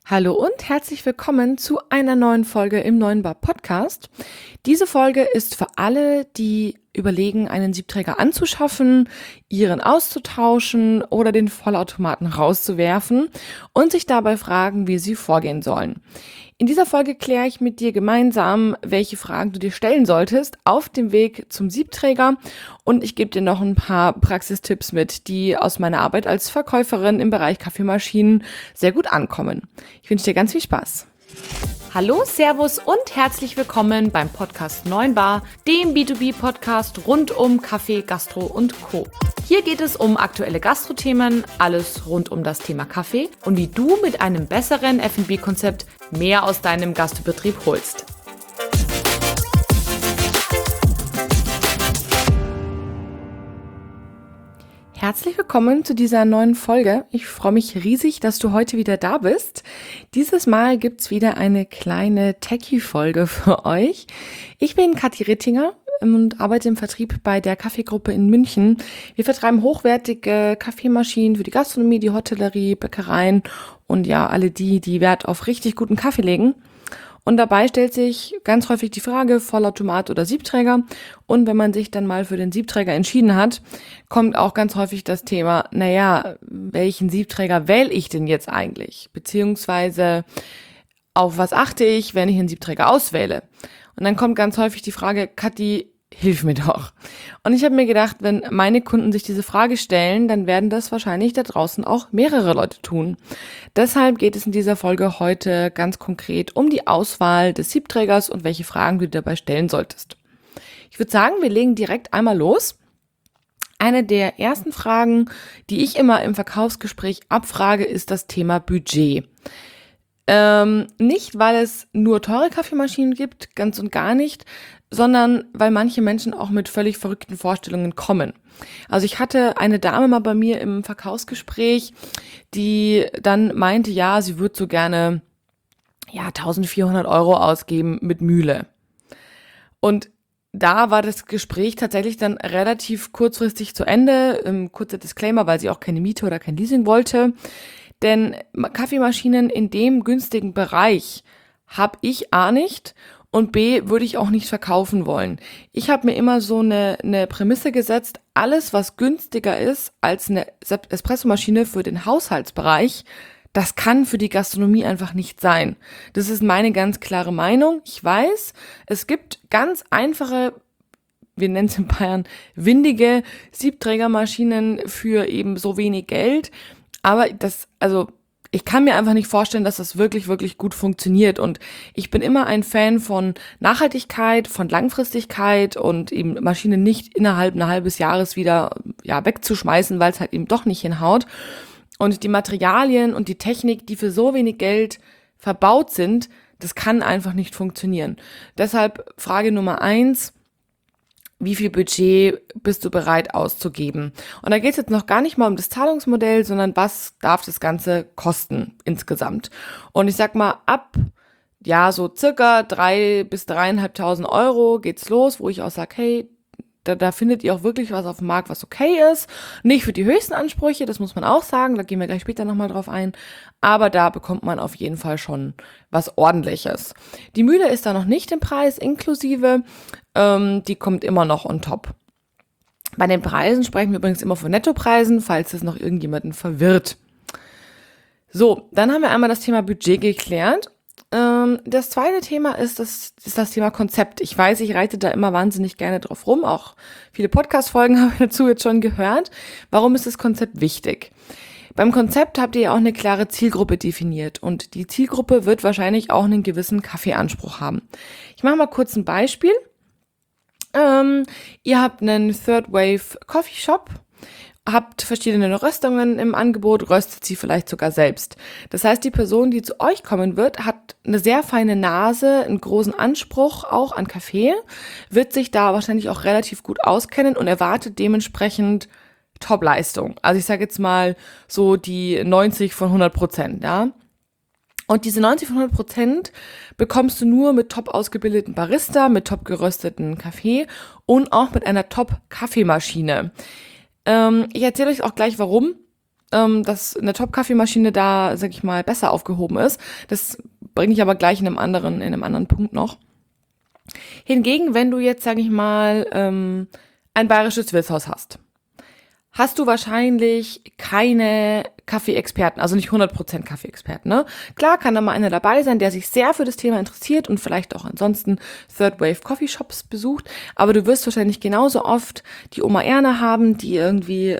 Hallo und herzlich willkommen zu einer neuen Folge im Neuen Bar Podcast. Diese Folge ist für alle, die überlegen, einen Siebträger anzuschaffen, ihren auszutauschen oder den Vollautomaten rauszuwerfen und sich dabei fragen, wie sie vorgehen sollen. In dieser Folge kläre ich mit dir gemeinsam, welche Fragen du dir stellen solltest auf dem Weg zum Siebträger, und ich gebe dir noch ein paar Praxistipps mit, die aus meiner Arbeit als Verkäuferin im Bereich Kaffeemaschinen sehr gut ankommen. Ich wünsche dir ganz viel Spaß. Hallo, Servus und herzlich willkommen beim Podcast 9 Bar, dem B2B-Podcast rund um Kaffee, Gastro und Co. Hier geht es um aktuelle Gastrothemen, alles rund um das Thema Kaffee und wie du mit einem besseren F&B-Konzept mehr aus deinem Gastbetrieb holst. Herzlich willkommen zu dieser neuen Folge. Ich freue mich riesig, dass du heute wieder da bist. Dieses Mal gibt's wieder eine kleine Techie-Folge für euch. Ich bin Kathi Rittinger und arbeite im Vertrieb bei der Kaffeegruppe in München. Wir vertreiben hochwertige Kaffeemaschinen für die Gastronomie, die Hotellerie, Bäckereien und ja, alle die Wert auf richtig guten Kaffee legen. Und dabei stellt sich ganz häufig die Frage, Vollautomat oder Siebträger. Und wenn man sich dann mal für den Siebträger entschieden hat, kommt auch ganz häufig das Thema, welchen Siebträger wähle ich denn jetzt eigentlich? Beziehungsweise auf was achte ich, wenn ich einen Siebträger auswähle? Und dann kommt ganz häufig die Frage, Kathi, hilf mir doch. Und ich habe mir gedacht, wenn meine Kunden sich diese Frage stellen, dann werden das wahrscheinlich da draußen auch mehrere Leute tun. Deshalb geht es in dieser Folge heute ganz konkret um die Auswahl des Siebträgers und welche Fragen du dir dabei stellen solltest. Ich würde sagen, wir legen direkt einmal los. Eine der ersten Fragen, die ich immer im Verkaufsgespräch abfrage, ist das Thema Budget. Nicht, weil es nur teure Kaffeemaschinen gibt, ganz und gar nicht, sondern weil manche Menschen auch mit völlig verrückten Vorstellungen kommen. Also ich hatte eine Dame mal bei mir im Verkaufsgespräch, die dann meinte, ja, sie würde so gerne 1.400 Euro ausgeben mit Mühle. Und da war das Gespräch tatsächlich dann relativ kurzfristig zu Ende. Kurzer Disclaimer, weil sie auch keine Miete oder kein Leasing wollte. Denn Kaffeemaschinen in dem günstigen Bereich habe ich A nicht und B würde ich auch nicht verkaufen wollen. Ich habe mir immer so eine Prämisse gesetzt, alles was günstiger ist als eine Espressomaschine für den Haushaltsbereich, das kann für die Gastronomie einfach nicht sein. Das ist meine ganz klare Meinung. Ich weiß, es gibt ganz einfache, wir nennen es in Bayern, windige Siebträgermaschinen für eben so wenig Geld. Aber ich kann mir einfach nicht vorstellen, dass das wirklich, wirklich gut funktioniert. Und ich bin immer ein Fan von Nachhaltigkeit, von Langfristigkeit und eben Maschinen nicht innerhalb eines halben Jahres wieder wegzuschmeißen, weil es halt eben doch nicht hinhaut. Und die Materialien und die Technik, die für so wenig Geld verbaut sind, das kann einfach nicht funktionieren. Deshalb Frage Nummer 1. Wie viel Budget bist du bereit auszugeben? Und da geht es jetzt noch gar nicht mal um das Zahlungsmodell, sondern was darf das Ganze kosten insgesamt? Und ich sag mal, ab so circa 3.000 bis 3.500 Euro geht's los, wo ich auch sage, hey, da findet ihr auch wirklich was auf dem Markt, was okay ist. Nicht für die höchsten Ansprüche, das muss man auch sagen, da gehen wir gleich später nochmal drauf ein. Aber da bekommt man auf jeden Fall schon was Ordentliches. Die Mühle ist da noch nicht im Preis inklusive, die kommt immer noch on top. Bei den Preisen sprechen wir übrigens immer von Nettopreisen, falls das noch irgendjemanden verwirrt. So, dann haben wir einmal das Thema Budget geklärt. Das zweite Thema ist das Thema Konzept. Ich weiß, ich reite da immer wahnsinnig gerne drauf rum. Auch viele Podcast-Folgen habe ich dazu jetzt schon gehört. Warum ist das Konzept wichtig? Beim Konzept habt ihr ja auch eine klare Zielgruppe definiert. Und die Zielgruppe wird wahrscheinlich auch einen gewissen Kaffeeanspruch haben. Ich mache mal kurz ein Beispiel. Ihr habt einen Third Wave Coffee Shop, habt verschiedene Röstungen im Angebot, röstet sie vielleicht sogar selbst. Das heißt, die Person, die zu euch kommen wird, hat eine sehr feine Nase, einen großen Anspruch auch an Kaffee, wird sich da wahrscheinlich auch relativ gut auskennen und erwartet dementsprechend Top-Leistung. Also ich sage jetzt mal so die 90 von 100%, ja. Und diese 90 von 100% bekommst du nur mit top ausgebildeten Barista, mit top gerösteten Kaffee und auch mit einer top Kaffeemaschine. Ich erzähle euch auch gleich warum. dass eine Top-Kaffeemaschine da, sag ich mal, besser aufgehoben ist. Das bringe ich aber gleich in einem anderen Punkt noch. Hingegen, wenn du jetzt, sag ich mal, ein bayerisches Wirtshaus hast du wahrscheinlich keine Kaffeeexperten, also nicht 100% Kaffeeexperten, ne? Klar kann da mal einer dabei sein, der sich sehr für das Thema interessiert und vielleicht auch ansonsten Third Wave Coffeeshops besucht, aber du wirst wahrscheinlich genauso oft die Oma Erna haben, die irgendwie,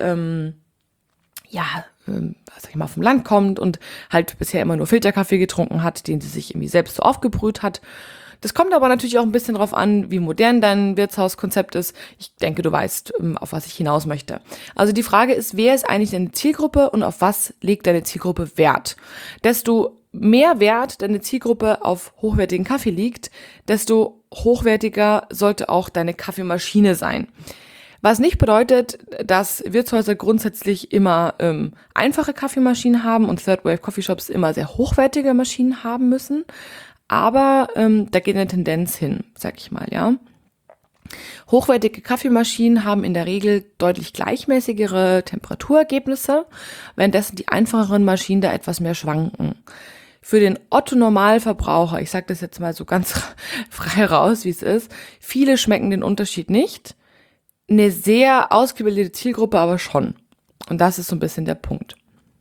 sag ich mal, vom Land kommt und halt bisher immer nur Filterkaffee getrunken hat, den sie sich irgendwie selbst so aufgebrüht hat. Das kommt aber natürlich auch ein bisschen drauf an, wie modern dein Wirtshauskonzept ist. Ich denke, du weißt, auf was ich hinaus möchte. Also die Frage ist, wer ist eigentlich deine Zielgruppe und auf was legt deine Zielgruppe Wert? Desto mehr Wert deine Zielgruppe auf hochwertigen Kaffee liegt, desto hochwertiger sollte auch deine Kaffeemaschine sein. Was nicht bedeutet, dass Wirtshäuser grundsätzlich immer einfache Kaffeemaschinen haben und Third Wave Coffeeshops immer sehr hochwertige Maschinen haben müssen. Aber da geht eine Tendenz hin, sag ich mal, ja. Hochwertige Kaffeemaschinen haben in der Regel deutlich gleichmäßigere Temperaturergebnisse, währenddessen die einfacheren Maschinen da etwas mehr schwanken. Für den Otto-Normalverbraucher, ich sage das jetzt mal so ganz frei raus, wie es ist, viele schmecken den Unterschied nicht. Eine sehr ausgebildete Zielgruppe aber schon. Und das ist so ein bisschen der Punkt.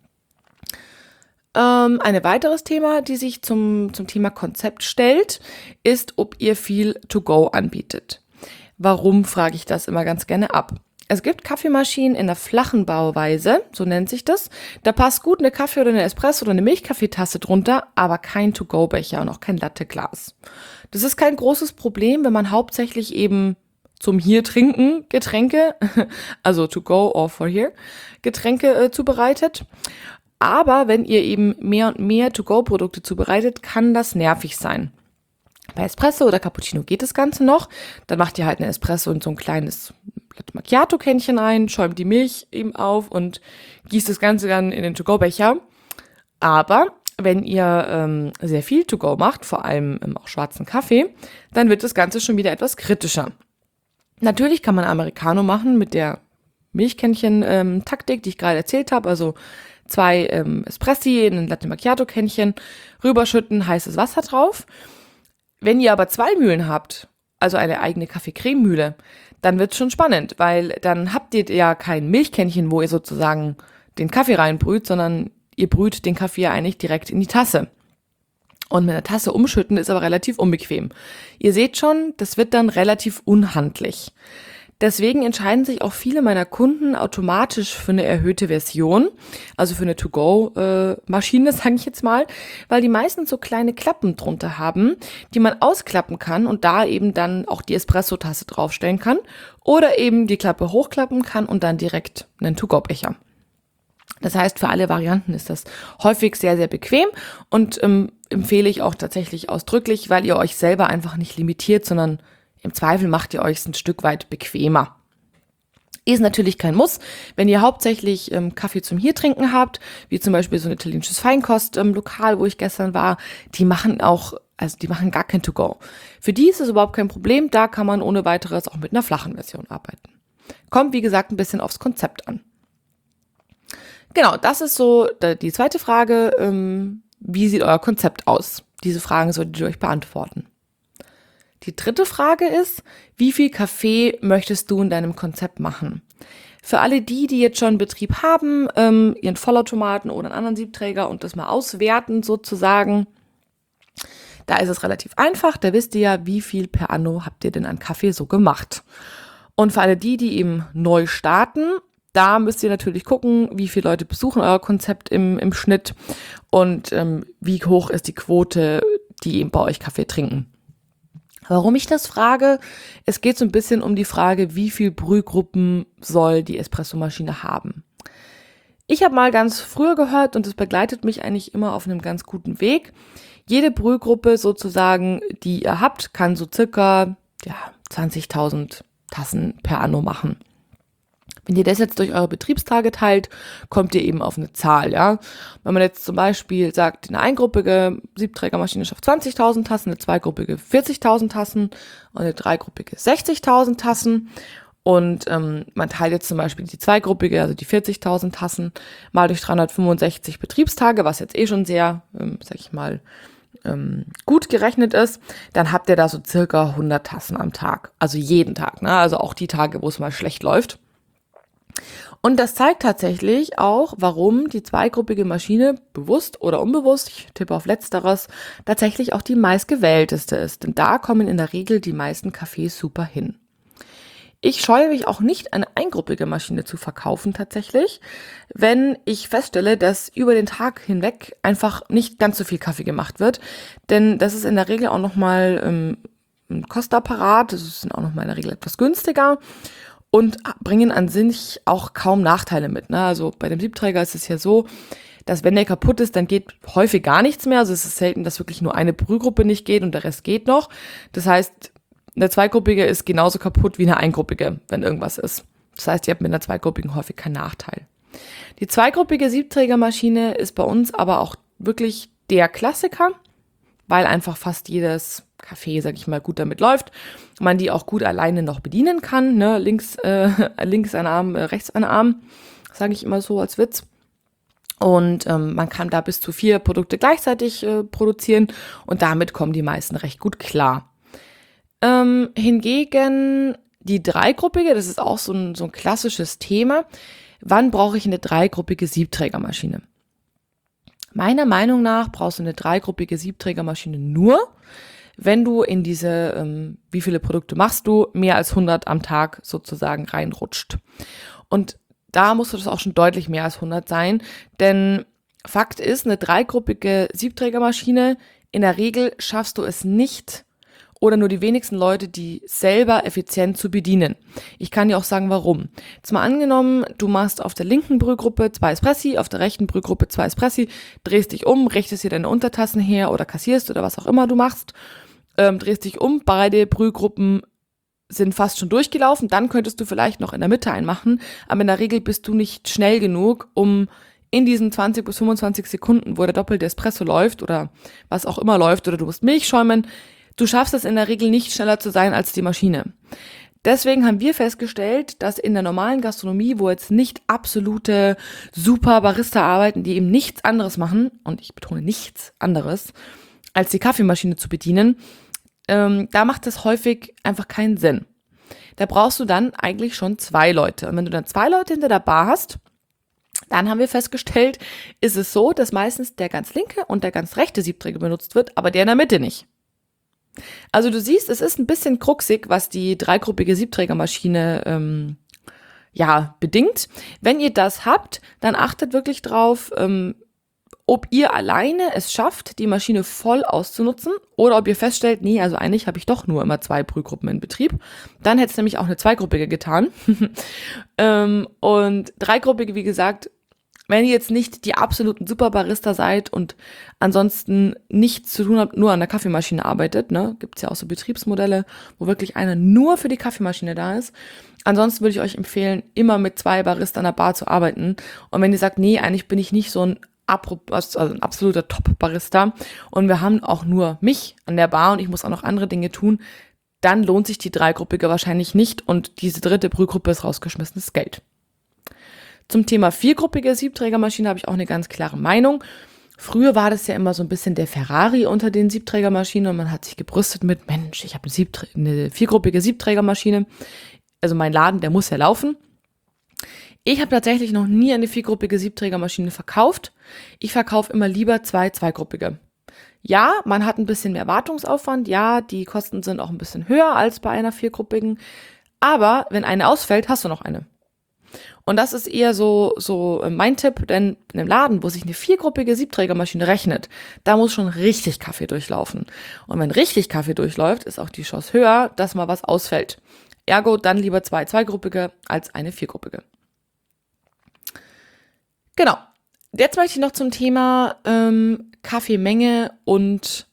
Ein weiteres Thema, die sich zum Thema Konzept stellt, ist, ob ihr viel To-Go anbietet. Warum, frage ich das immer ganz gerne ab. Es gibt Kaffeemaschinen in der flachen Bauweise, so nennt sich das. Da passt gut eine Kaffee- oder eine Espresso- oder eine Milchkaffeetasse drunter, aber kein To-Go-Becher und auch kein Latteglas. Das ist kein großes Problem, wenn man hauptsächlich eben zum hier trinken Getränke, also to go or for here, Getränke zubereitet. Aber wenn ihr eben mehr und mehr To-Go-Produkte zubereitet, kann das nervig sein. Bei Espresso oder Cappuccino geht das Ganze noch. Dann macht ihr halt eine Espresso in so ein kleines Latte Macchiato-Kännchen ein, schäumt die Milch eben auf und gießt das Ganze dann in den To-Go-Becher. Aber wenn ihr sehr viel To-Go macht, vor allem auch schwarzen Kaffee, dann wird das Ganze schon wieder etwas kritischer. Natürlich kann man Americano machen mit der Milchkännchen-Taktik, die ich gerade erzählt habe, also 2 Espressi in ein Latte Macchiato-Kännchen, rüberschütten, heißes Wasser drauf. Wenn ihr aber 2 Mühlen habt, also eine eigene Kaffee-Creme-Mühle, dann wird's schon spannend, weil dann habt ihr ja kein Milchkännchen, wo ihr sozusagen den Kaffee reinbrüht, sondern ihr brüht den Kaffee ja eigentlich direkt in die Tasse. Und mit einer Tasse umschütten ist aber relativ unbequem. Ihr seht schon, das wird dann relativ unhandlich. Deswegen entscheiden sich auch viele meiner Kunden automatisch für eine erhöhte Version, also für eine To-Go-Maschine, sage ich jetzt mal, weil die meisten so kleine Klappen drunter haben, die man ausklappen kann und da eben dann auch die Espresso-Tasse draufstellen kann oder eben die Klappe hochklappen kann und dann direkt einen To-Go-Becher. Das heißt, für alle Varianten ist das häufig sehr, sehr bequem und empfehle ich auch tatsächlich ausdrücklich, weil ihr euch selber einfach nicht limitiert, sondern im Zweifel macht ihr euch ein Stück weit bequemer. Ist natürlich kein Muss. Wenn ihr hauptsächlich Kaffee zum hier trinken habt, wie zum Beispiel so ein italienisches Feinkost-Lokal, wo ich gestern war, die machen gar kein To-Go. Für die ist es überhaupt kein Problem, da kann man ohne weiteres auch mit einer flachen Version arbeiten. Kommt, wie gesagt, ein bisschen aufs Konzept an. Genau, das ist so die zweite Frage. Wie sieht euer Konzept aus? Diese Fragen solltet ihr euch beantworten. Die dritte Frage ist, wie viel Kaffee möchtest du in deinem Konzept machen? Für alle die jetzt schon einen Betrieb haben, ihren Vollautomaten oder einen anderen Siebträger und das mal auswerten sozusagen, da ist es relativ einfach. Da wisst ihr ja, wie viel per Anno habt ihr denn an Kaffee so gemacht. Und für alle die eben neu starten, da müsst ihr natürlich gucken, wie viele Leute besuchen euer Konzept im Schnitt und wie hoch ist die Quote, die eben bei euch Kaffee trinken. Warum ich das frage? Es geht so ein bisschen um die Frage, wie viel Brühgruppen soll die Espressomaschine haben? Ich habe mal ganz früher gehört und es begleitet mich eigentlich immer auf einem ganz guten Weg. Jede Brühgruppe sozusagen, die ihr habt, kann so circa 20.000 Tassen per Anno machen. Wenn ihr das jetzt durch eure Betriebstage teilt, kommt ihr eben auf eine Zahl, ja. Wenn man jetzt zum Beispiel sagt, eine eingruppige Siebträgermaschine schafft 20.000 Tassen, eine zweigruppige 40.000 Tassen und eine dreigruppige 60.000 Tassen Und man teilt jetzt zum Beispiel die zweigruppige, also die 40.000 Tassen, mal durch 365 Betriebstage, was jetzt schon sehr, sag ich mal, gut gerechnet ist. Dann habt ihr da so circa 100 Tassen am Tag. Also jeden Tag, ne? Also auch die Tage, wo es mal schlecht läuft. Und das zeigt tatsächlich auch, warum die zweigruppige Maschine, bewusst oder unbewusst, ich tippe auf Letzteres, tatsächlich auch die meistgewählteste ist. Denn da kommen in der Regel die meisten Cafés super hin. Ich scheue mich auch nicht, eine eingruppige Maschine zu verkaufen tatsächlich, wenn ich feststelle, dass über den Tag hinweg einfach nicht ganz so viel Kaffee gemacht wird. Denn das ist in der Regel auch nochmal ein Kostenapparat, das ist auch nochmal in der Regel etwas günstiger. Und bringen an sich auch kaum Nachteile mit. Ne? Also bei dem Siebträger ist es ja so, dass wenn der kaputt ist, dann geht häufig gar nichts mehr. Also es ist selten, dass wirklich nur eine Brühgruppe nicht geht und der Rest geht noch. Das heißt, eine zweigruppige ist genauso kaputt wie eine eingruppige, wenn irgendwas ist. Das heißt, ihr habt mit einer zweigruppigen häufig keinen Nachteil. Die zweigruppige Siebträgermaschine ist bei uns aber auch wirklich der Klassiker, weil einfach fast jedes Café, sag ich mal, gut damit läuft. Man die auch gut alleine noch bedienen kann. Ne? Links ein Arm, rechts ein Arm, sage ich immer so als Witz. Und man kann da bis zu 4 Produkte gleichzeitig produzieren und damit kommen die meisten recht gut klar. Hingegen die dreigruppige, das ist auch so ein klassisches Thema. Wann brauche ich eine dreigruppige Siebträgermaschine? Meiner Meinung nach brauchst du eine dreigruppige Siebträgermaschine nur, wenn du in diese, wie viele Produkte machst du, mehr als 100 am Tag sozusagen reinrutscht. Und da musst du das auch schon deutlich mehr als 100 sein, denn Fakt ist, eine dreigruppige Siebträgermaschine, in der Regel schaffst du es nicht oder nur die wenigsten Leute, die selber effizient zu bedienen. Ich kann dir auch sagen, warum. Jetzt mal angenommen, du machst auf der linken Brühgruppe 2 Espressi, auf der rechten Brühgruppe 2 Espressi, drehst dich um, richtest dir deine Untertassen her oder kassierst oder was auch immer du machst, drehst dich um, beide Brühgruppen sind fast schon durchgelaufen, dann könntest du vielleicht noch in der Mitte einen machen, aber in der Regel bist du nicht schnell genug, um in diesen 20 bis 25 Sekunden, wo der doppelte Espresso läuft oder was auch immer läuft oder du musst Milch schäumen, du schaffst es in der Regel nicht schneller zu sein als die Maschine. Deswegen haben wir festgestellt, dass in der normalen Gastronomie, wo jetzt nicht absolute super Barista arbeiten, die eben nichts anderes machen, und ich betone nichts anderes, als die Kaffeemaschine zu bedienen, da macht es häufig einfach keinen Sinn. Da brauchst du dann eigentlich schon 2 Leute. Und wenn du dann 2 Leute hinter der Bar hast, dann haben wir festgestellt, ist es so, dass meistens der ganz linke und der ganz rechte Siebträger benutzt wird, aber der in der Mitte nicht. Also du siehst, es ist ein bisschen kruxig, was die dreigruppige Siebträgermaschine bedingt. Wenn ihr das habt, dann achtet wirklich drauf, ob ihr alleine es schafft, die Maschine voll auszunutzen oder ob ihr feststellt, nee, also eigentlich habe ich doch nur immer 2 Brühgruppen in Betrieb. Dann hätte es nämlich auch eine zweigruppige getan. Und dreigruppige, wie gesagt, wenn ihr jetzt nicht die absoluten Superbarista seid und ansonsten nichts zu tun habt, nur an der Kaffeemaschine arbeitet, ne, gibt's ja auch so Betriebsmodelle, wo wirklich einer nur für die Kaffeemaschine da ist. Ansonsten würde ich euch empfehlen, immer mit 2 Barista an der Bar zu arbeiten. Und wenn ihr sagt, nee, eigentlich bin ich nicht so ein absoluter Top-Barista und wir haben auch nur mich an der Bar und ich muss auch noch andere Dinge tun, dann lohnt sich die dreigruppige wahrscheinlich nicht und diese dritte Brühgruppe ist rausgeschmissenes Geld. Zum Thema viergruppige Siebträgermaschine habe ich auch eine ganz klare Meinung. Früher war das ja immer so ein bisschen der Ferrari unter den Siebträgermaschinen und man hat sich gebrüstet mit, Mensch, ich habe eine viergruppige Siebträgermaschine. Also mein Laden, der muss ja laufen. Ich habe tatsächlich noch nie eine viergruppige Siebträgermaschine verkauft. Ich verkaufe immer lieber 2 zweigruppige. Ja, man hat ein bisschen mehr Wartungsaufwand. Ja, die Kosten sind auch ein bisschen höher als bei einer viergruppigen. Aber wenn eine ausfällt, hast du noch eine. Und das ist eher so mein Tipp, denn in einem Laden, wo sich eine viergruppige Siebträgermaschine rechnet, da muss schon richtig Kaffee durchlaufen. Und wenn richtig Kaffee durchläuft, ist auch die Chance höher, dass mal was ausfällt. Ergo dann lieber 2 zweigruppige als eine viergruppige. Genau. Jetzt möchte ich noch zum Thema Kaffeemenge und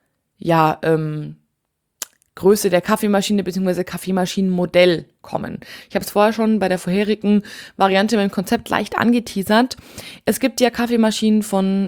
Größe der Kaffeemaschine bzw. Kaffeemaschinenmodell kommen. Ich habe es vorher schon bei der vorherigen Variante mit dem Konzept leicht angeteasert. Es gibt ja Kaffeemaschinen von,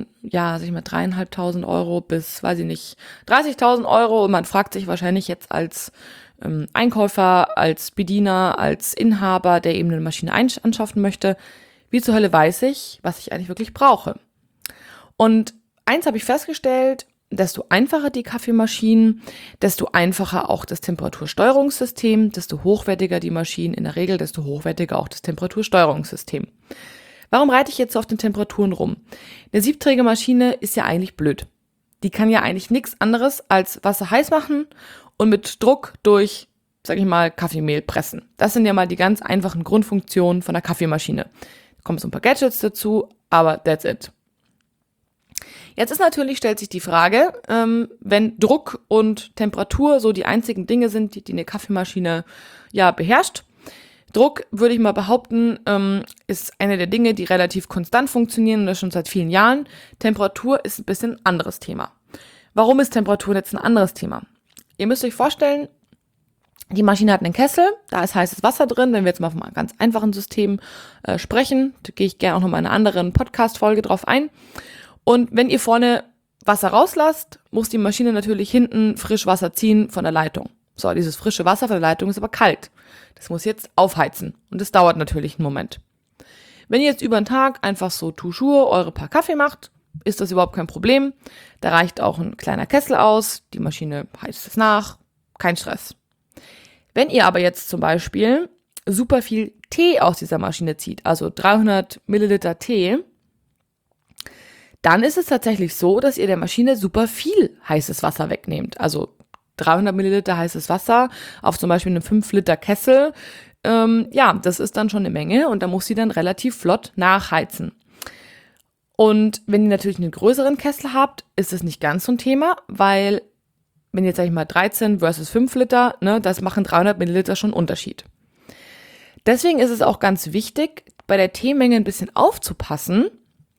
3.500 Euro bis, 30.000 Euro und man fragt sich wahrscheinlich jetzt als Einkäufer, als Bediener, als Inhaber, der eben eine Maschine anschaffen möchte, wie zur Hölle weiß ich, was ich eigentlich wirklich brauche? Und eins habe ich festgestellt, desto einfacher die Kaffeemaschinen, desto einfacher auch das Temperatursteuerungssystem, desto hochwertiger die Maschinen in der Regel, desto hochwertiger auch das Temperatursteuerungssystem. Warum reite ich jetzt so auf den Temperaturen rum? Eine Siebträgermaschine ist ja eigentlich blöd. Die kann ja eigentlich nichts anderes als Wasser heiß machen und mit Druck durch, sag ich mal, Kaffeemehl pressen. Das sind ja mal die ganz einfachen Grundfunktionen von der Kaffeemaschine. Da kommen so ein paar Gadgets dazu, aber that's it. Jetzt ist natürlich, stellt sich die Frage, wenn Druck und Temperatur so die einzigen Dinge sind, die eine Kaffeemaschine ja beherrscht. Druck, würde ich mal behaupten, ist eine der Dinge, die relativ konstant funktionieren, und das schon seit vielen Jahren. Temperatur ist ein bisschen ein anderes Thema. Warum ist Temperatur jetzt ein anderes Thema? Ihr müsst euch vorstellen, die Maschine hat einen Kessel, da ist heißes Wasser drin. Wenn wir jetzt mal von einem ganz einfachen System sprechen, da gehe ich gerne auch nochmal in einer anderen Podcast-Folge drauf ein. Und wenn ihr vorne Wasser rauslasst, muss die Maschine natürlich hinten frisch Wasser ziehen von der Leitung. So, dieses frische Wasser von der Leitung ist aber kalt. Das muss jetzt aufheizen und das dauert natürlich einen Moment. Wenn ihr jetzt über den Tag einfach so toujours eure paar Kaffee macht, ist das überhaupt kein Problem. Da reicht auch ein kleiner Kessel aus, die Maschine heizt es nach, kein Stress. Wenn ihr aber jetzt zum Beispiel super viel Tee aus dieser Maschine zieht, also 300 Milliliter Tee, dann ist es tatsächlich so, dass ihr der Maschine super viel heißes Wasser wegnehmt. Also 300 Milliliter heißes Wasser auf zum Beispiel einem 5 Liter Kessel. Das ist dann schon eine Menge und da muss sie dann relativ flott nachheizen. Und wenn ihr natürlich einen größeren Kessel habt, ist es nicht ganz so ein Thema, weil wenn jetzt, sag ich mal, 13 versus 5 Liter, das machen 300 Milliliter schon Unterschied. Deswegen ist es auch ganz wichtig, bei der Teemenge ein bisschen aufzupassen,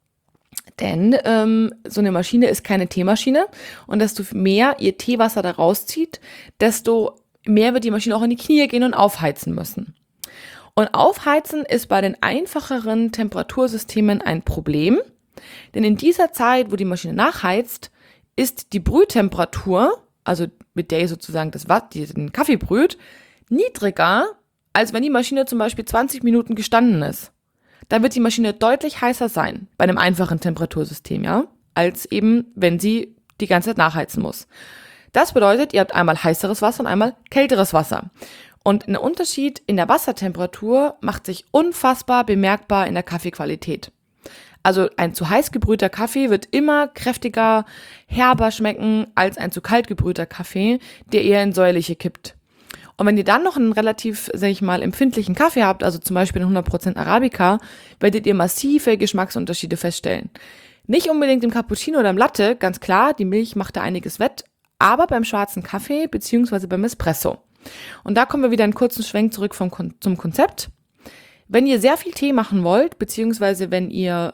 denn so eine Maschine ist keine Teemaschine und desto mehr ihr Teewasser da rauszieht, desto mehr wird die Maschine auch in die Knie gehen und aufheizen müssen. Und aufheizen ist bei den einfacheren Temperatursystemen ein Problem, denn in dieser Zeit, wo die Maschine nachheizt, ist die Brühtemperatur, also mit der ihr sozusagen den Kaffee brüht, niedriger, als wenn die Maschine zum Beispiel 20 Minuten gestanden ist. Da wird die Maschine deutlich heißer sein, bei einem einfachen Temperatursystem, ja, als eben, wenn sie die ganze Zeit nachheizen muss. Das bedeutet, ihr habt einmal heißeres Wasser und einmal kälteres Wasser. Und ein Unterschied in der Wassertemperatur macht sich unfassbar bemerkbar in der Kaffeequalität. Also ein zu heiß gebrühter Kaffee wird immer kräftiger, herber schmecken als ein zu kalt gebrühter Kaffee, der eher in säuerliche kippt. Und wenn ihr dann noch einen relativ, sag ich mal, empfindlichen Kaffee habt, also zum Beispiel einen 100% Arabica, werdet ihr massive Geschmacksunterschiede feststellen. Nicht unbedingt im Cappuccino oder im Latte, ganz klar, die Milch macht da einiges wett, aber beim schwarzen Kaffee bzw. beim Espresso. Und da kommen wir wieder einen kurzen Schwenk zurück zum Konzept. Wenn ihr sehr viel Tee machen wollt, beziehungsweise wenn ihr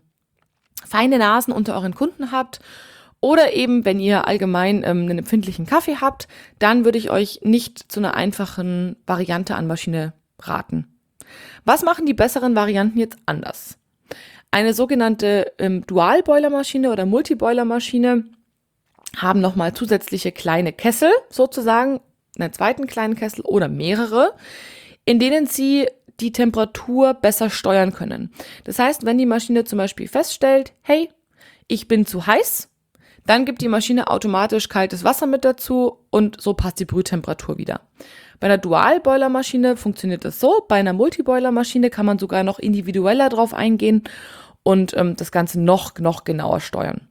feine Nasen unter euren Kunden habt oder eben wenn ihr allgemein einen empfindlichen Kaffee habt, dann würde ich euch nicht zu einer einfachen Variante an Maschine raten. Was machen die besseren Varianten jetzt anders? Eine sogenannte Dual-Boiler-Maschine oder Multi-Boiler-Maschine haben nochmal zusätzliche kleine Kessel, sozusagen einen zweiten kleinen Kessel oder mehrere, in denen sie die Temperatur besser steuern können. Das heißt, wenn die Maschine zum Beispiel feststellt, hey, ich bin zu heiß, dann gibt die Maschine automatisch kaltes Wasser mit dazu und so passt die Brühtemperatur wieder. Bei einer Dual-Boiler-Maschine funktioniert das so, bei einer Multi-Boiler-Maschine kann man sogar noch individueller drauf eingehen und das Ganze noch genauer steuern.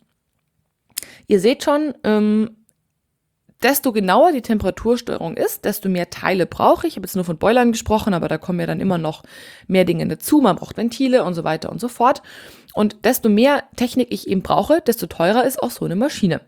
Ihr seht schon, desto genauer die Temperatursteuerung ist, desto mehr Teile brauche ich. Ich habe jetzt nur von Boilern gesprochen, aber da kommen ja dann immer noch mehr Dinge dazu. Man braucht Ventile und so weiter und so fort. Und desto mehr Technik ich eben brauche, desto teurer ist auch so eine Maschine.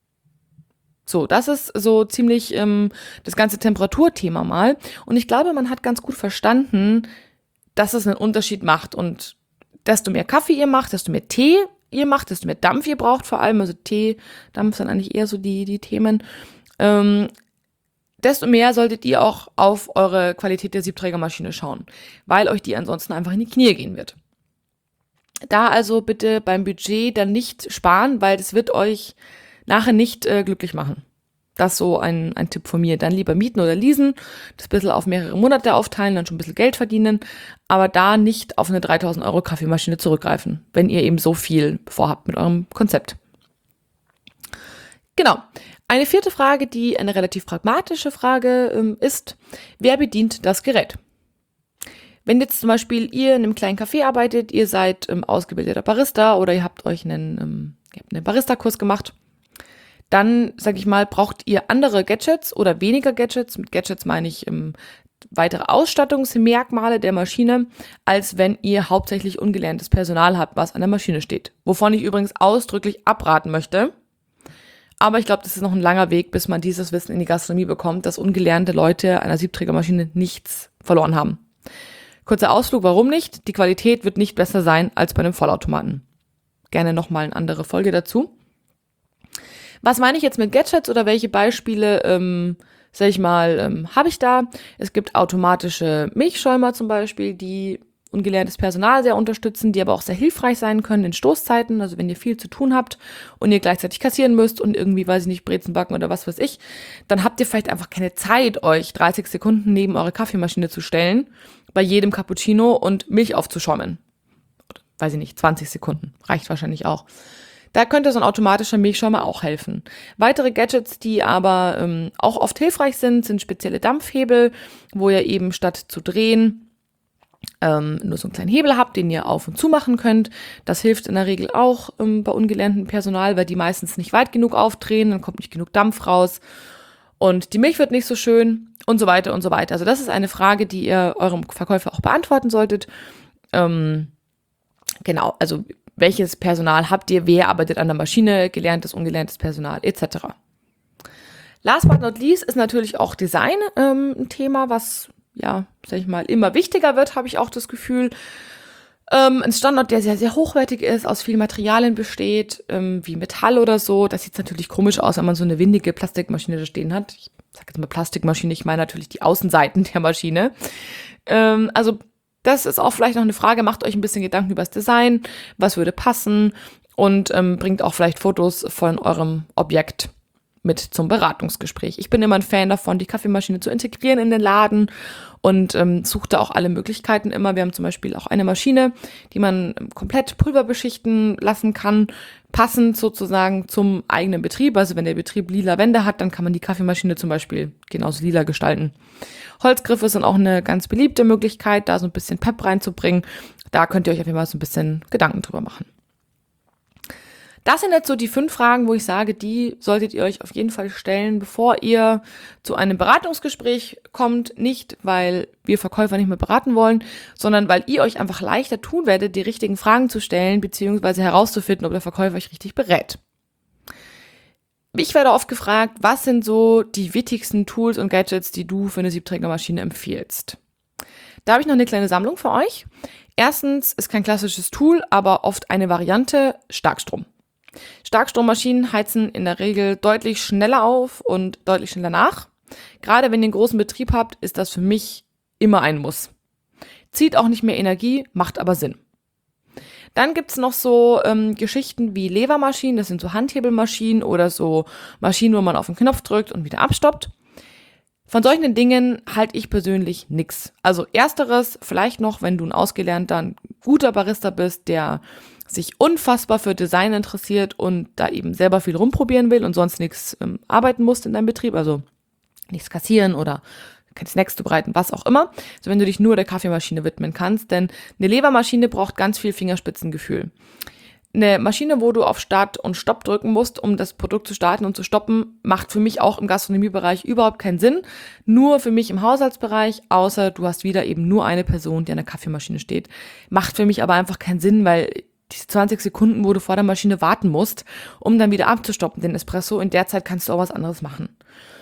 So, das ist so ziemlich das ganze Temperaturthema mal. Und ich glaube, man hat ganz gut verstanden, dass es einen Unterschied macht. Und desto mehr Kaffee ihr macht, desto mehr Tee ihr macht, desto mehr Dampf ihr braucht vor allem. Also Tee, Dampf sind eigentlich eher so die Themen. Desto mehr solltet ihr auch auf eure Qualität der Siebträgermaschine schauen, weil euch die ansonsten einfach in die Knie gehen wird. Da also bitte beim Budget dann nicht sparen, weil das wird euch nachher nicht glücklich machen. Das ist so ein Tipp von mir. Dann lieber mieten oder leasen, das ein bisschen auf mehrere Monate aufteilen, dann schon ein bisschen Geld verdienen, aber da nicht auf eine 3.000 € Kaffeemaschine zurückgreifen, wenn ihr eben so viel vorhabt mit eurem Konzept. Genau. Eine vierte Frage, die eine relativ pragmatische Frage ist, wer bedient das Gerät? Wenn jetzt zum Beispiel ihr in einem kleinen Café arbeitet, ihr seid ausgebildeter Barista oder ihr habt euch einen Barista-Kurs gemacht, dann, sag ich mal, braucht ihr andere Gadgets oder weniger Gadgets. Mit Gadgets meine ich weitere Ausstattungsmerkmale der Maschine, als wenn ihr hauptsächlich ungelerntes Personal habt, was an der Maschine steht. Wovon ich übrigens ausdrücklich abraten möchte. Aber ich glaube, das ist noch ein langer Weg, bis man dieses Wissen in die Gastronomie bekommt, dass ungelernte Leute einer Siebträgermaschine nichts verloren haben. Kurzer Ausflug, warum nicht? Die Qualität wird nicht besser sein als bei einem Vollautomaten. Gerne nochmal eine andere Folge dazu. Was meine ich jetzt mit Gadgets oder welche Beispiele, habe ich da? Es gibt automatische Milchschäumer zum Beispiel, die ungelerntes Personal sehr unterstützen, die aber auch sehr hilfreich sein können in Stoßzeiten, also wenn ihr viel zu tun habt und ihr gleichzeitig kassieren müsst und irgendwie, weiß ich nicht, Brezen backen oder was weiß ich, dann habt ihr vielleicht einfach keine Zeit, euch 30 Sekunden neben eure Kaffeemaschine zu stellen, bei jedem Cappuccino und Milch aufzuschäumen. Oder, weiß ich nicht, 20 Sekunden, reicht wahrscheinlich auch. Da könnte so ein automatischer Milchschäumer auch helfen. Weitere Gadgets, die aber auch oft hilfreich sind spezielle Dampfhebel, wo ihr eben statt zu drehen nur so einen kleinen Hebel habt, den ihr auf und zu machen könnt. Das hilft in der Regel auch bei ungelerntem Personal, weil die meistens nicht weit genug aufdrehen, dann kommt nicht genug Dampf raus und die Milch wird nicht so schön und so weiter und so weiter. Also das ist eine Frage, die ihr eurem Verkäufer auch beantworten solltet. Genau, also welches Personal habt ihr, wer arbeitet an der Maschine, gelerntes, ungelerntes Personal etc. Last but not least ist natürlich auch Design ein Thema, was, ja, sag ich mal, immer wichtiger wird, habe ich auch das Gefühl. Ein Standort, der sehr, sehr hochwertig ist, aus vielen Materialien besteht, wie Metall oder so. Das sieht natürlich komisch aus, wenn man so eine windige Plastikmaschine da stehen hat. Ich sage jetzt mal Plastikmaschine, ich meine natürlich die Außenseiten der Maschine. Also das ist auch vielleicht noch eine Frage, macht euch ein bisschen Gedanken über das Design, was würde passen und bringt auch vielleicht Fotos von eurem Objekt mit zum Beratungsgespräch. Ich bin immer ein Fan davon, die Kaffeemaschine zu integrieren in den Laden und suche da auch alle Möglichkeiten immer. Wir haben zum Beispiel auch eine Maschine, die man komplett pulverbeschichten lassen kann, passend sozusagen zum eigenen Betrieb. Also wenn der Betrieb lila Wände hat, dann kann man die Kaffeemaschine zum Beispiel genauso lila gestalten. Holzgriffe sind auch eine ganz beliebte Möglichkeit, da so ein bisschen Pep reinzubringen. Da könnt ihr euch auf jeden Fall so ein bisschen Gedanken drüber machen. Das sind jetzt so die 5 Fragen, wo ich sage, die solltet ihr euch auf jeden Fall stellen, bevor ihr zu einem Beratungsgespräch kommt. Nicht, weil wir Verkäufer nicht mehr beraten wollen, sondern weil ihr euch einfach leichter tun werdet, die richtigen Fragen zu stellen, beziehungsweise herauszufinden, ob der Verkäufer euch richtig berät. Ich werde oft gefragt, was sind so die wichtigsten Tools und Gadgets, die du für eine Siebträgermaschine empfiehlst? Da habe ich noch eine kleine Sammlung für euch. Erstens ist kein klassisches Tool, aber oft eine Variante, Starkstrom. Starkstrommaschinen heizen in der Regel deutlich schneller auf und deutlich schneller nach. Gerade wenn ihr einen großen Betrieb habt, ist das für mich immer ein Muss. Zieht auch nicht mehr Energie, macht aber Sinn. Dann gibt's noch so Geschichten wie Levermaschinen, das sind so Handhebelmaschinen oder so Maschinen, wo man auf den Knopf drückt und wieder abstoppt. Von solchen Dingen halte ich persönlich nix. Also ersteres, vielleicht noch, wenn du ein ausgelernter, ein guter Barista bist, der sich unfassbar für Design interessiert und da eben selber viel rumprobieren will und sonst nichts arbeiten musst in deinem Betrieb, also nichts kassieren oder keine Snacks zubereiten, was auch immer. Also wenn du dich nur der Kaffeemaschine widmen kannst, denn eine Levermaschine braucht ganz viel Fingerspitzengefühl. Eine Maschine, wo du auf Start und Stopp drücken musst, um das Produkt zu starten und zu stoppen, macht für mich auch im Gastronomiebereich überhaupt keinen Sinn. Nur für mich im Haushaltsbereich, außer du hast wieder eben nur eine Person, die an der Kaffeemaschine steht. Macht für mich aber einfach keinen Sinn, weil diese 20 Sekunden, wo du vor der Maschine warten musst, um dann wieder abzustoppen, den Espresso, in der Zeit kannst du auch was anderes machen.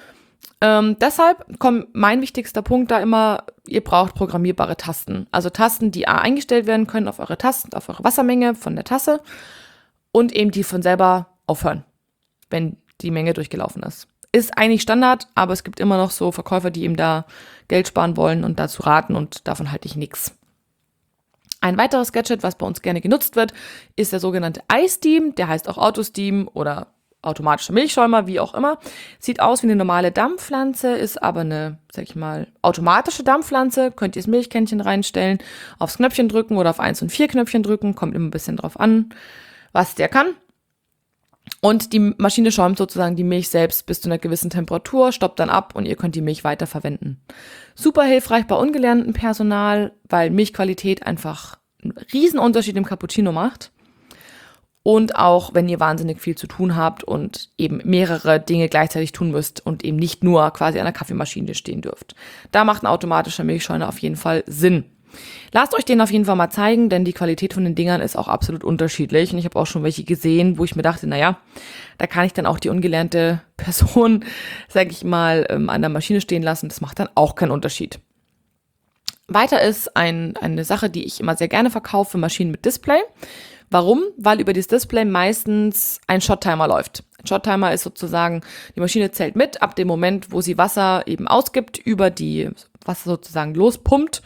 Deshalb kommt mein wichtigster Punkt da immer, ihr braucht programmierbare Tasten. Also Tasten, die eingestellt werden können auf eure Tasten, auf eure Wassermenge von der Tasse und eben die von selber aufhören, wenn die Menge durchgelaufen ist. Ist eigentlich Standard, aber es gibt immer noch so Verkäufer, die eben da Geld sparen wollen und dazu raten und davon halte ich nichts. Ein weiteres Gadget, was bei uns gerne genutzt wird, ist der sogenannte iSteam, der heißt auch AutoSteam oder automatischer Milchschäumer, wie auch immer. Sieht aus wie eine normale Dampfpflanze, ist aber eine, sag ich mal, automatische Dampfpflanze. Könnt ihr das Milchkännchen reinstellen, aufs Knöpfchen drücken oder auf 1 und 4 Knöpfchen drücken. Kommt immer ein bisschen drauf an, was der kann. Und die Maschine schäumt sozusagen die Milch selbst bis zu einer gewissen Temperatur, stoppt dann ab und ihr könnt die Milch weiterverwenden. Super hilfreich bei ungelerntem Personal, weil Milchqualität einfach einen Riesenunterschied im Cappuccino macht. Und auch, wenn ihr wahnsinnig viel zu tun habt und eben mehrere Dinge gleichzeitig tun müsst und eben nicht nur quasi an der Kaffeemaschine stehen dürft. Da macht ein automatischer Milchschäumer auf jeden Fall Sinn. Lasst euch den auf jeden Fall mal zeigen, denn die Qualität von den Dingern ist auch absolut unterschiedlich. Und ich habe auch schon welche gesehen, wo ich mir dachte, naja, da kann ich dann auch die ungelernte Person, sag ich mal, an der Maschine stehen lassen. Das macht dann auch keinen Unterschied. Weiter ist eine Sache, die ich immer sehr gerne verkaufe, Maschinen mit Display. Warum? Weil über das Display meistens ein Shot-Timer läuft. Ein Shot-Timer ist sozusagen, die Maschine zählt mit, ab dem Moment, wo sie Wasser eben ausgibt, über die Wasser sozusagen lospumpt,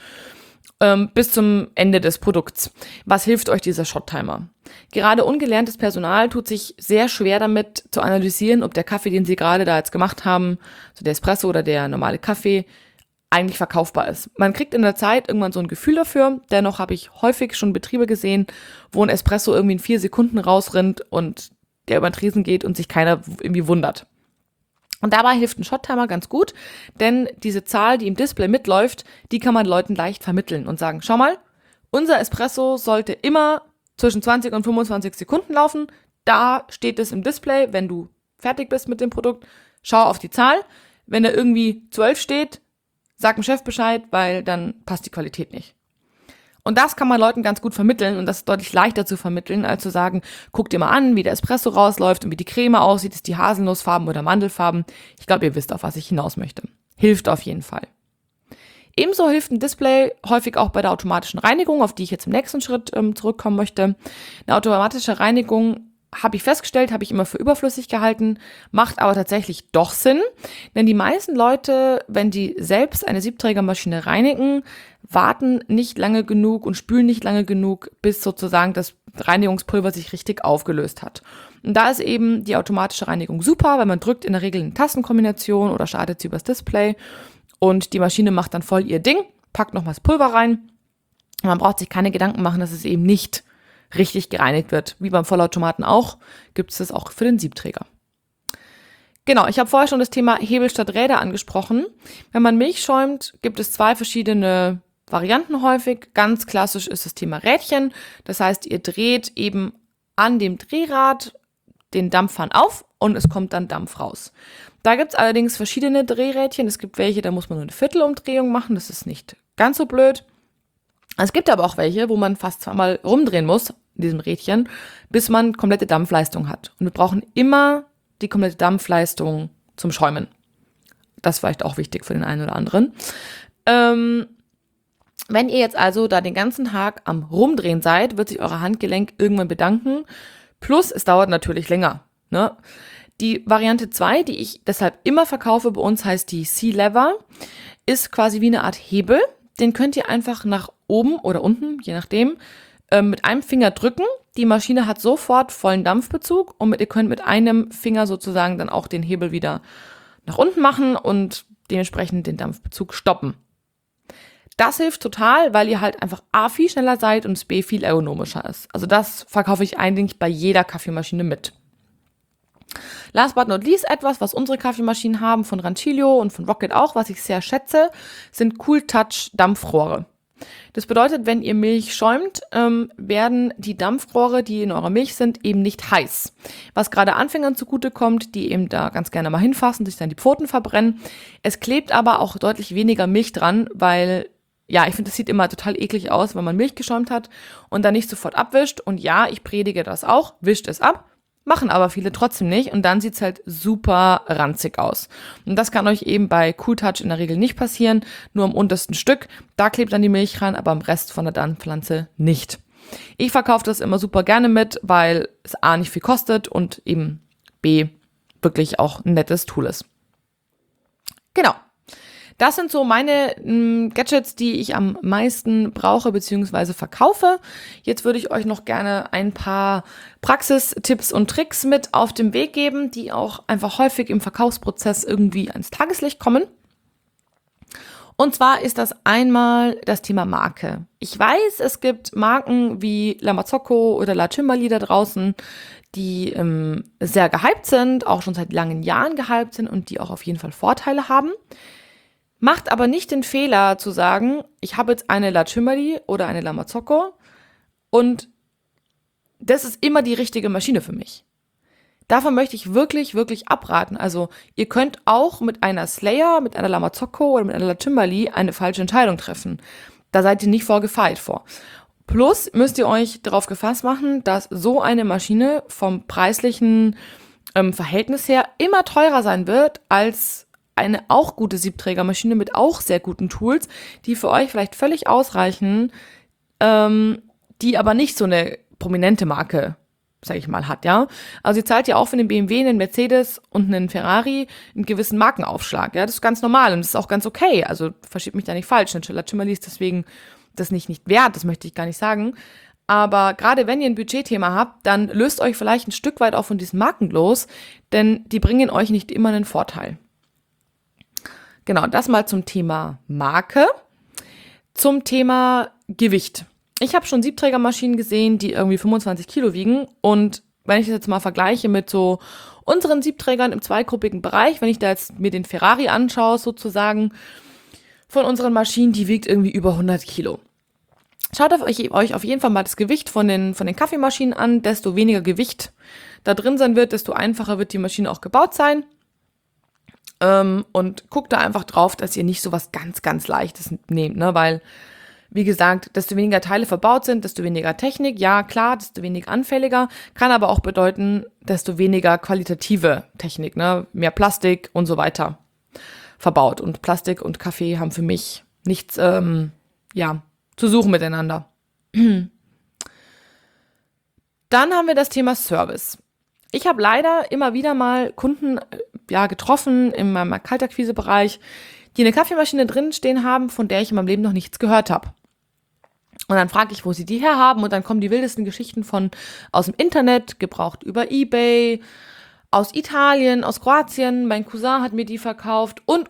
bis zum Ende des Produkts. Was hilft euch dieser Shot-Timer? Gerade ungelerntes Personal tut sich sehr schwer damit zu analysieren, ob der Kaffee, den sie gerade da jetzt gemacht haben, so der Espresso oder der normale Kaffee, eigentlich verkaufbar ist. Man kriegt in der Zeit irgendwann so ein Gefühl dafür. Dennoch habe ich häufig schon Betriebe gesehen, wo ein Espresso irgendwie in 4 Sekunden rausrinnt und der über den Tresen geht und sich keiner irgendwie wundert. Und dabei hilft ein Shot-Timer ganz gut, denn diese Zahl, die im Display mitläuft, die kann man Leuten leicht vermitteln und sagen, schau mal, unser Espresso sollte immer zwischen 20 und 25 Sekunden laufen. Da steht es im Display, wenn du fertig bist mit dem Produkt, schau auf die Zahl. Wenn da irgendwie 12 steht, sag dem Chef Bescheid, weil dann passt die Qualität nicht. Und das kann man Leuten ganz gut vermitteln und das ist deutlich leichter zu vermitteln, als zu sagen, guck dir mal an, wie der Espresso rausläuft und wie die Creme aussieht, ist die Haselnussfarben oder Mandelfarben. Ich glaube, ihr wisst, auf was ich hinaus möchte. Hilft auf jeden Fall. Ebenso hilft ein Display häufig auch bei der automatischen Reinigung, auf die ich jetzt im nächsten Schritt zurückkommen möchte. Eine automatische Reinigung habe ich festgestellt, habe ich immer für überflüssig gehalten, macht aber tatsächlich doch Sinn, denn die meisten Leute, wenn die selbst eine Siebträgermaschine reinigen, warten nicht lange genug und spülen nicht lange genug, bis sozusagen das Reinigungspulver sich richtig aufgelöst hat. Und da ist eben die automatische Reinigung super, weil man drückt in der Regel eine Tastenkombination oder startet sie übers Display und die Maschine macht dann voll ihr Ding, packt nochmal das Pulver rein und man braucht sich keine Gedanken machen, dass es eben nicht richtig gereinigt wird. Wie beim Vollautomaten auch, gibt es das auch für den Siebträger. Genau, ich habe vorher schon das Thema Hebel statt Räder angesprochen. Wenn man Milch schäumt, gibt es 2 verschiedene Varianten häufig. Ganz klassisch ist das Thema Rädchen. Das heißt, ihr dreht eben an dem Drehrad den Dampfhahn auf und es kommt dann Dampf raus. Da gibt es allerdings verschiedene Drehrädchen. Es gibt welche, da muss man nur eine Viertelumdrehung machen. Das ist nicht ganz so blöd. Es gibt aber auch welche, wo man fast 2-mal rumdrehen muss, in diesem Rädchen, bis man komplette Dampfleistung hat. Und wir brauchen immer die komplette Dampfleistung zum Schäumen. Das ist vielleicht auch wichtig für den einen oder anderen. Wenn ihr jetzt also da den ganzen Tag am Rumdrehen seid, wird sich euer Handgelenk irgendwann bedanken. Plus, es dauert natürlich länger. Ne? Die Variante 2, die ich deshalb immer verkaufe bei uns, heißt die C-Lever, ist quasi wie eine Art Hebel. Den könnt ihr einfach nach oben oder unten, je nachdem, mit einem Finger drücken. Die Maschine hat sofort vollen Dampfbezug und ihr könnt mit einem Finger sozusagen dann auch den Hebel wieder nach unten machen und dementsprechend den Dampfbezug stoppen. Das hilft total, weil ihr halt einfach A, viel schneller seid und es B, viel ergonomischer ist. Also das verkaufe ich eigentlich bei jeder Kaffeemaschine mit. Last but not least etwas, was unsere Kaffeemaschinen haben, von Rancilio und von Rocket auch, was ich sehr schätze, sind Cool Touch Dampfrohre. Das bedeutet, wenn ihr Milch schäumt, werden die Dampfrohre, die in eurer Milch sind, eben nicht heiß. Was gerade Anfängern zugutekommt, die eben da ganz gerne mal hinfassen, sich dann die Pfoten verbrennen. Es klebt aber auch deutlich weniger Milch dran, weil, ja, ich finde, das sieht immer total eklig aus, wenn man Milch geschäumt hat und dann nicht sofort abwischt. Und ja, ich predige das auch, wischt es ab. Machen aber viele trotzdem nicht und dann sieht's halt super ranzig aus. Und das kann euch eben bei Cool Touch in der Regel nicht passieren, nur am untersten Stück. Da klebt dann die Milch ran, aber am Rest von der Dampfpflanze nicht. Ich verkaufe das immer super gerne mit, weil es A nicht viel kostet und eben B wirklich auch ein nettes Tool ist. Genau. Das sind so meine Gadgets, die ich am meisten brauche bzw. verkaufe. Jetzt würde ich euch noch gerne ein paar Praxistipps und Tricks mit auf den Weg geben, die auch einfach häufig im Verkaufsprozess irgendwie ans Tageslicht kommen. Und zwar ist das einmal das Thema Marke. Ich weiß, es gibt Marken wie La Marzocco oder La Cimbalí da draußen, die sehr gehypt sind, auch schon seit langen Jahren gehypt sind und die auch auf jeden Fall Vorteile haben. Macht aber nicht den Fehler zu sagen, ich habe jetzt eine La Cimbalí oder eine La Marzocco und das ist immer die richtige Maschine für mich. Davon möchte ich wirklich, wirklich abraten. Also ihr könnt auch mit einer Slayer, mit einer La Marzocco oder mit einer La Cimbalí eine falsche Entscheidung treffen. Da seid ihr nicht vorgefeilt vor. Plus müsst ihr euch darauf gefasst machen, dass so eine Maschine vom preislichen Verhältnis her immer teurer sein wird als eine auch gute Siebträgermaschine mit auch sehr guten Tools, die für euch vielleicht völlig ausreichen, die aber nicht so eine prominente Marke, sag ich mal, hat, ja. Also ihr zahlt ja auch für den BMW, einen Mercedes und einen Ferrari einen gewissen Markenaufschlag, ja. Das ist ganz normal und das ist auch ganz okay. Also versteht mich da nicht falsch. Eine La Cimbalí ist deswegen das nicht wert, das möchte ich gar nicht sagen. Aber gerade wenn ihr ein Budgetthema habt, dann löst euch vielleicht ein Stück weit auch von diesen Marken los, denn die bringen euch nicht immer einen Vorteil. Genau, das mal zum Thema Marke. Zum Thema Gewicht. Ich habe schon Siebträgermaschinen gesehen, die irgendwie 25 Kilo wiegen. Und wenn ich das jetzt mal vergleiche mit so unseren Siebträgern im zweigruppigen Bereich, wenn ich da jetzt mir den Ferrari anschaue sozusagen, von unseren Maschinen, die wiegt irgendwie über 100 Kilo. Schaut euch auf jeden Fall mal das Gewicht von den Kaffeemaschinen an. Desto weniger Gewicht da drin sein wird, desto einfacher wird die Maschine auch gebaut sein. Und guckt da einfach drauf, dass ihr nicht so was ganz, ganz Leichtes nehmt, ne? Weil, wie gesagt, desto weniger Teile verbaut sind, desto weniger Technik, ja klar, desto weniger anfälliger, kann aber auch bedeuten, desto weniger qualitative Technik, ne? Mehr Plastik und so weiter verbaut. Und Plastik und Kaffee haben für mich nichts, zu suchen miteinander. Dann haben wir das Thema Service. Ich habe leider immer wieder mal Kunden getroffen in meinem Kaltakquise-Bereich, die eine Kaffeemaschine drin stehen haben, von der ich in meinem Leben noch nichts gehört habe. Und dann frage ich, wo sie die herhaben und dann kommen die wildesten Geschichten aus dem Internet, gebraucht über eBay, aus Italien, aus Kroatien, mein Cousin hat mir die verkauft und.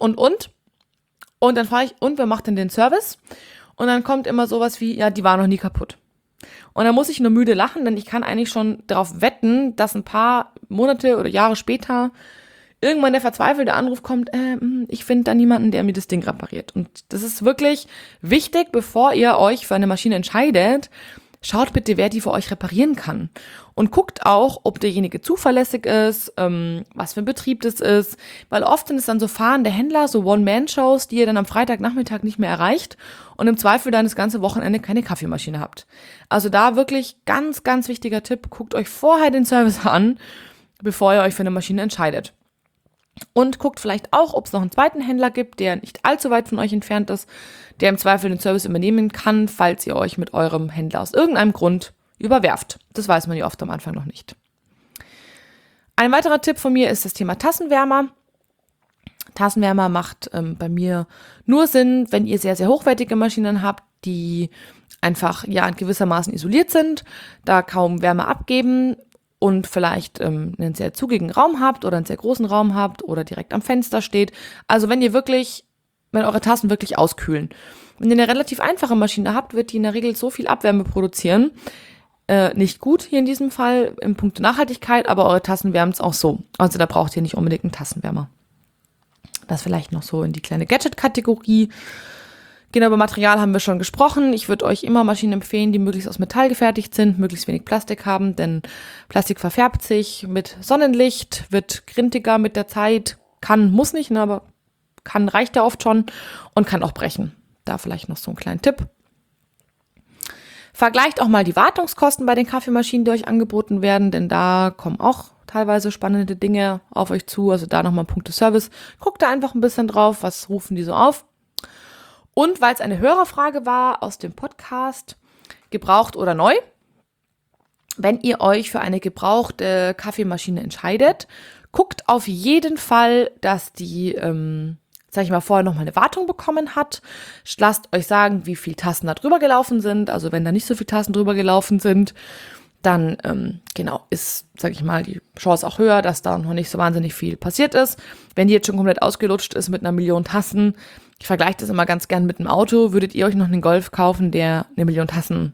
Und dann frage ich, und wer macht denn den Service? Und dann kommt immer sowas wie, ja, die war noch nie kaputt. Und dann muss ich nur müde lachen, denn ich kann eigentlich schon darauf wetten, dass ein paar Monate oder Jahre später irgendwann der verzweifelte Anruf kommt, ich finde da niemanden, der mir das Ding repariert. Und das ist wirklich wichtig, bevor ihr euch für eine Maschine entscheidet, schaut bitte, wer die für euch reparieren kann. Und guckt auch, ob derjenige zuverlässig ist, was für ein Betrieb das ist. Weil oft sind es dann so fahrende Händler, so One-Man-Shows, die ihr dann am Freitagnachmittag nicht mehr erreicht und im Zweifel dann das ganze Wochenende keine Kaffeemaschine habt. Also da wirklich ganz, ganz wichtiger Tipp, guckt euch vorher den Service an, bevor ihr euch für eine Maschine entscheidet. Und guckt vielleicht auch, ob es noch einen zweiten Händler gibt, der nicht allzu weit von euch entfernt ist, der im Zweifel den Service übernehmen kann, falls ihr euch mit eurem Händler aus irgendeinem Grund überwerft. Das weiß man ja oft am Anfang noch nicht. Ein weiterer Tipp von mir ist das Thema Tassenwärmer. Tassenwärmer macht bei mir nur Sinn, wenn ihr sehr, sehr hochwertige Maschinen habt, die einfach ja in gewissermaßen isoliert sind, da kaum Wärme abgeben und vielleicht einen sehr zugigen Raum habt oder einen sehr großen Raum habt oder direkt am Fenster steht. Also wenn eure Tassen wirklich auskühlen. Wenn ihr eine relativ einfache Maschine habt, wird die in der Regel so viel Abwärme produzieren. Nicht gut hier in diesem Fall im Punkt Nachhaltigkeit, aber eure Tassen wärmen es auch so. Also da braucht ihr nicht unbedingt einen Tassenwärmer. Das vielleicht noch so in die kleine Gadget-Kategorie. Genau, über Material haben wir schon gesprochen. Ich würde euch immer Maschinen empfehlen, die möglichst aus Metall gefertigt sind, möglichst wenig Plastik haben, denn Plastik verfärbt sich mit Sonnenlicht, wird grintiger mit der Zeit, muss nicht, ne, aber reicht ja oft schon und kann auch brechen. Da vielleicht noch so einen kleinen Tipp. Vergleicht auch mal die Wartungskosten bei den Kaffeemaschinen, die euch angeboten werden, denn da kommen auch teilweise spannende Dinge auf euch zu. Also da nochmal Punkte Service. Guckt da einfach ein bisschen drauf, was rufen die so auf. Und weil es eine Hörerfrage war aus dem Podcast, gebraucht oder neu, wenn ihr euch für eine gebrauchte Kaffeemaschine entscheidet, guckt auf jeden Fall, dass die sag ich mal, vorher nochmal eine Wartung bekommen hat. Lasst euch sagen, wie viele Tassen da drüber gelaufen sind. Also wenn da nicht so viele Tassen drüber gelaufen sind, dann ist, sag ich mal, die Chance auch höher, dass da noch nicht so wahnsinnig viel passiert ist. Wenn die jetzt schon komplett ausgelutscht ist mit 1 Million Tassen, ich vergleiche das immer ganz gern mit einem Auto, würdet ihr euch noch einen Golf kaufen, der 1 Million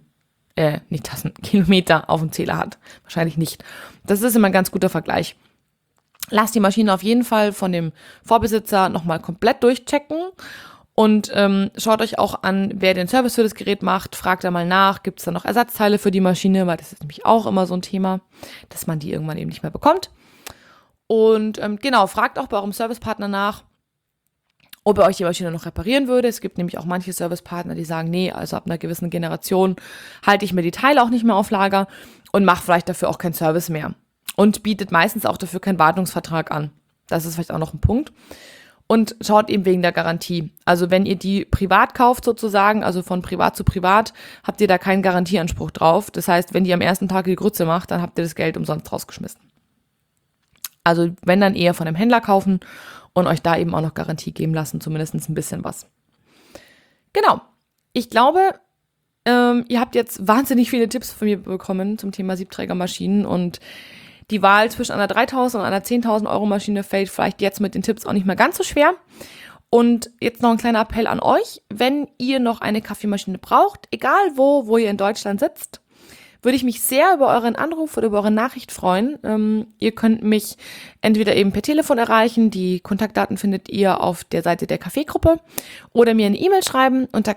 Kilometer auf dem Zähler hat? Wahrscheinlich nicht. Das ist immer ein ganz guter Vergleich. Lasst die Maschine auf jeden Fall von dem Vorbesitzer nochmal komplett durchchecken. Und schaut euch auch an, wer den Service für das Gerät macht. Fragt da mal nach, gibt es da noch Ersatzteile für die Maschine, weil das ist nämlich auch immer so ein Thema, dass man die irgendwann eben nicht mehr bekommt. Und fragt auch bei eurem Servicepartner nach, ob er euch die Maschine noch reparieren würde. Es gibt nämlich auch manche Servicepartner, die sagen, nee, also ab einer gewissen Generation halte ich mir die Teile auch nicht mehr auf Lager und mache vielleicht dafür auch keinen Service mehr. Und bietet meistens auch dafür keinen Wartungsvertrag an. Das ist vielleicht auch noch ein Punkt. Und schaut eben wegen der Garantie. Also wenn ihr die privat kauft sozusagen, also von privat zu privat, habt ihr da keinen Garantieanspruch drauf. Das heißt, wenn die am ersten Tag die Grütze macht, dann habt ihr das Geld umsonst rausgeschmissen. Also wenn, dann eher von einem Händler kaufen und euch da eben auch noch Garantie geben lassen, zumindest ein bisschen was. Genau. Ich glaube, ihr habt jetzt wahnsinnig viele Tipps von mir bekommen zum Thema Siebträgermaschinen und die Wahl zwischen einer 3.000 und einer 10.000 Euro Maschine fällt vielleicht jetzt mit den Tipps auch nicht mehr ganz so schwer. Und jetzt noch ein kleiner Appell an euch, wenn ihr noch eine Kaffeemaschine braucht, egal wo ihr in Deutschland sitzt, würde ich mich sehr über euren Anruf oder über eure Nachricht freuen. Ihr könnt mich entweder eben per Telefon erreichen, die Kontaktdaten findet ihr auf der Seite der Kaffeegruppe, oder mir eine E-Mail schreiben unter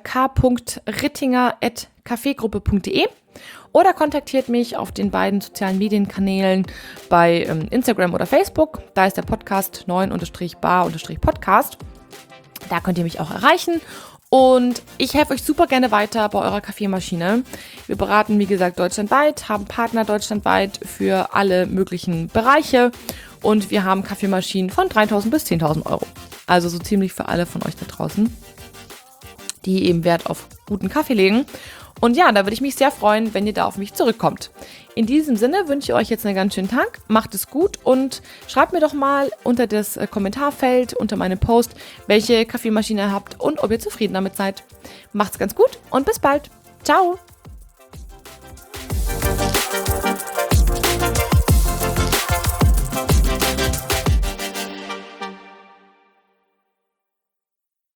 k.rittinger@kaffeegruppe.de. Oder kontaktiert mich auf den beiden sozialen Medienkanälen bei Instagram oder Facebook. Da ist der Podcast 9-bar-podcast. Da könnt ihr mich auch erreichen. Und ich helfe euch super gerne weiter bei eurer Kaffeemaschine. Wir beraten, wie gesagt, deutschlandweit, haben Partner deutschlandweit für alle möglichen Bereiche. Und wir haben Kaffeemaschinen von 3.000 bis 10.000 Euro. Also so ziemlich für alle von euch da draußen, die eben Wert auf guten Kaffee legen. Und ja, da würde ich mich sehr freuen, wenn ihr da auf mich zurückkommt. In diesem Sinne wünsche ich euch jetzt einen ganz schönen Tag. Macht es gut und schreibt mir doch mal unter das Kommentarfeld, unter meinem Post, welche Kaffeemaschine ihr habt und ob ihr zufrieden damit seid. Macht's ganz gut und bis bald. Ciao!